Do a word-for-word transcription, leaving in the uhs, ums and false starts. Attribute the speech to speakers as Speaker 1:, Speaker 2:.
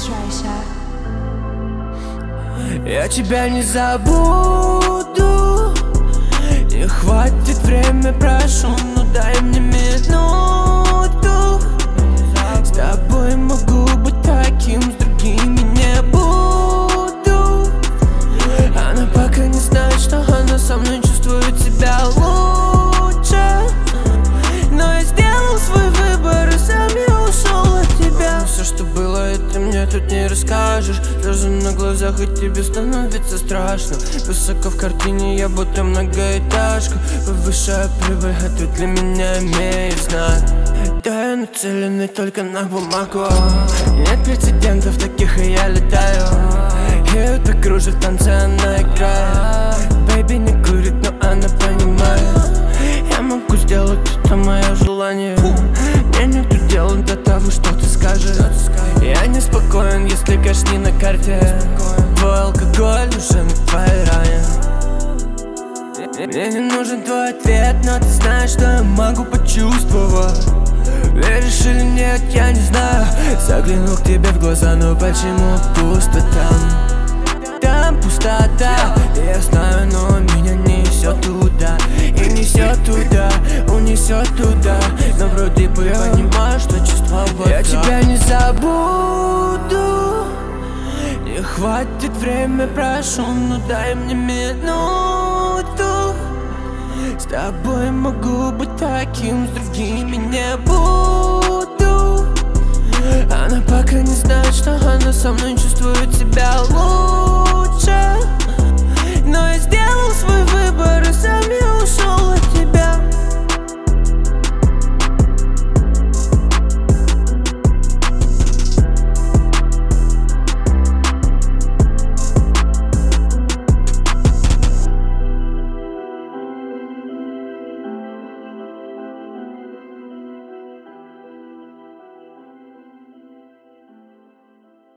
Speaker 1: Treasure.
Speaker 2: Я тебя не забуду. Не хватит время, прошу, ну дай мне минуту. С тобой могу быть таким, с другими не буду. Она пока не знает, что она со мной чувствует себя лучше. Но я сделал свой выбор и сам я ушел от тебя. Все, что было, это мне тут не расскажешь. Слезы на глазах, и тебе становится страшно. Высоко в картине, я будто многоэтажка. Повышая прибыль, а ты для меня имеешь знак. Да, я нацеленный только на бумагу. Нет прецедентов таких, и я летаю. И это кружит в танце, она играет. Бэйби не курит, но она понимает. Я могу сделать это мое желание. Мне нету дела до того, что ты скажешь. Я не спокоен, если кэш не на карте. Твой алкоголь уже на твоей ране. Мне не нужен твой ответ, но ты знаешь, что я могу почувствовать. Веришь или нет, я не знаю. Заглянул к тебе в глаза, но почему пусто там? Там пустота, я знаю, но меня несет туда. И несет туда, унесет туда. Но вроде бы я понимаю, что чувства вот я тебя не забуду. Не хватит время, прошу, ну дай мне минуту. С тобой могу быть таким, с другими не буду. Она пока не знает, что она со мной чувствует себя лучше. Но я сделал свой выбор и сам я ушел.